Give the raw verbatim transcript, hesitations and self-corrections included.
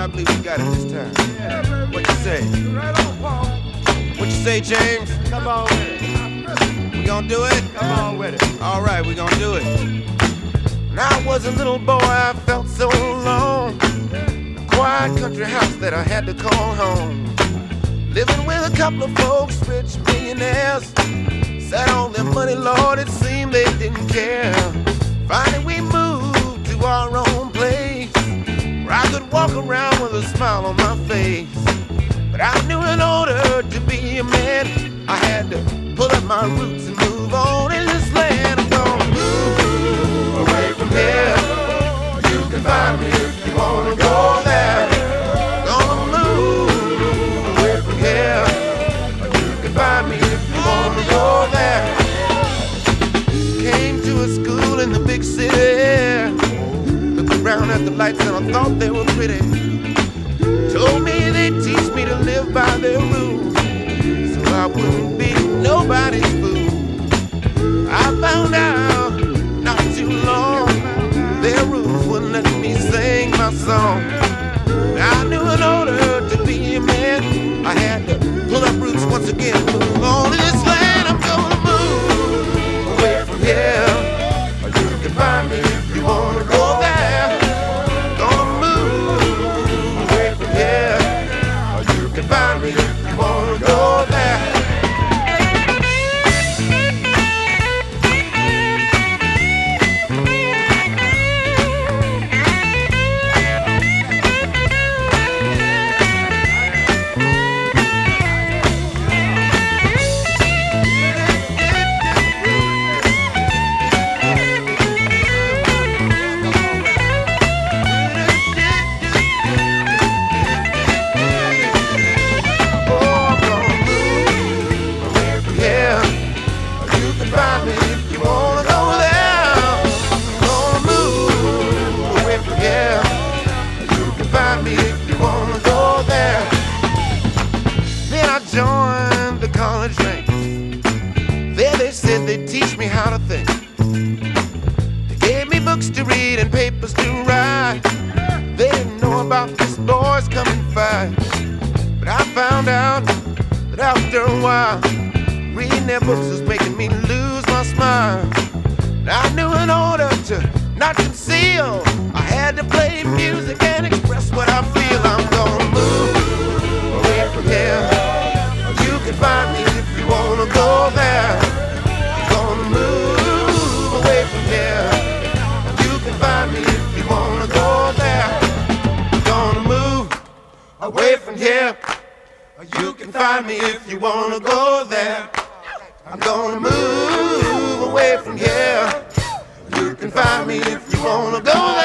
I believe we got it this time. What you say? What you say, James? Come on with it. We gonna do it? Come on with it. All right, we gonna do it. When I was a little boy, I felt so alone. A quiet country house that I had to call home. Living with a couple of folks, rich millionaires. Sat on their money, Lord, it seemed they didn't care. Finally we moved to our own place, where I could walk around with a smile on my face. But I knew in order to be a man, I had to pull up my roots and move on in this land. I'm gonna move away from here. You can find me if you wanna go there. Gonna move away from here. You can find me if you wanna go there. Came to a school in the big city. Looked around at the lights and I thought they were pretty. Told me they'd teach me to live by their rules, so I wouldn't be nobody's fool. I found out not too long, their rules wouldn't let me sing my song. I knew in order to be a man, I had to pull up roots once again, move on to this land. I'm gonna move away from here. You can find me if you wanna go there. Gonna move away from here. You can find me if you wanna go there. Joined the college ranks. There they said they'd teach me how to think. They gave me books to read and papers to write. They didn't know about this boys coming fight. But I found out that after a while, reading their books was making me lose my smile. And I knew in order to not conceal, I had to play music and express what I feel. I'm gonna move away from here. You can find me if you wanna go there. I'm gonna move away from here. You can find me if you wanna go there. I'm gonna move away from here. You can find me if you wanna go there. I'm gonna move away from here. You can find me if you wanna go there.